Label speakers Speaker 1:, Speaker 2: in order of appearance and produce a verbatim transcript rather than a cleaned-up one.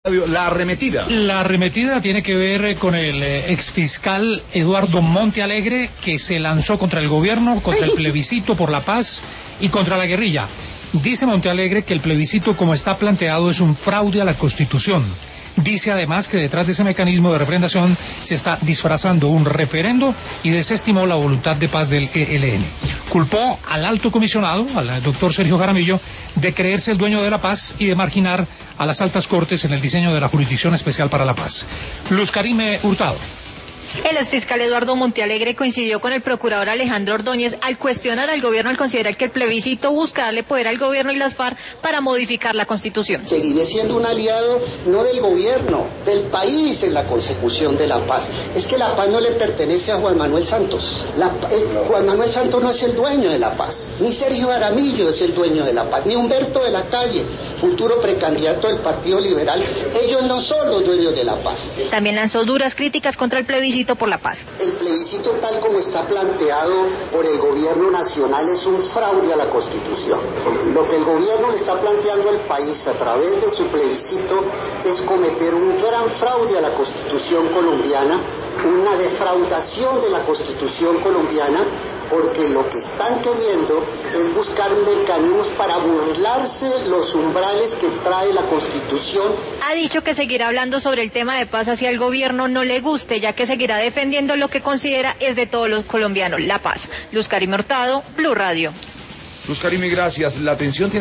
Speaker 1: La arremetida.
Speaker 2: La arremetida tiene que ver con el exfiscal Eduardo Montealegre, que se lanzó contra el gobierno, contra el plebiscito por la paz y contra la guerrilla. Dice Montealegre que el plebiscito, como está planteado, es un fraude a la Constitución. Dice además que detrás de ese mecanismo de refrendación se está disfrazando un referendo y desestimó la voluntad de paz del E L N. Culpó al alto comisionado, al doctor Sergio Jaramillo, de creerse el dueño de la paz y de marginar a las altas cortes en el diseño de la Jurisdicción Especial para la Paz. Luz Karime Hurtado.
Speaker 3: El exfiscal Eduardo Montealegre coincidió con el procurador Alejandro Ordóñez al cuestionar al gobierno al considerar que el plebiscito busca darle poder al gobierno y las FARC para modificar la Constitución.
Speaker 4: Seguiré siendo un aliado no del gobierno, del país en la consecución de la paz. Es que la paz no le pertenece a Juan Manuel Santos. La, eh, Juan Manuel Santos no es el dueño de la paz, ni Sergio Jaramillo es el dueño de la paz, ni Humberto de la Calle, futuro precandidato del Partido Liberal. Ellos no son los dueños de la paz.
Speaker 3: También lanzó duras críticas contra el plebiscito por la paz.
Speaker 4: El plebiscito tal como está planteado por el gobierno nacional es un fraude a la Constitución. Lo que el gobierno le está planteando al país a través de su plebiscito es cometer un gran fraude a la Constitución colombiana, una defraudación de la Constitución colombiana, porque lo que están queriendo es buscar mecanismos para burlarse los umbrales que trae la Constitución.
Speaker 3: Ha dicho que seguirá hablando sobre el tema de paz hacia el gobierno no le guste, ya que seguirá defendiendo lo que considera es de todos los colombianos, la paz. Luz Karime Hurtado, Blue Radio.
Speaker 1: Luz Karime, gracias. La atención tiene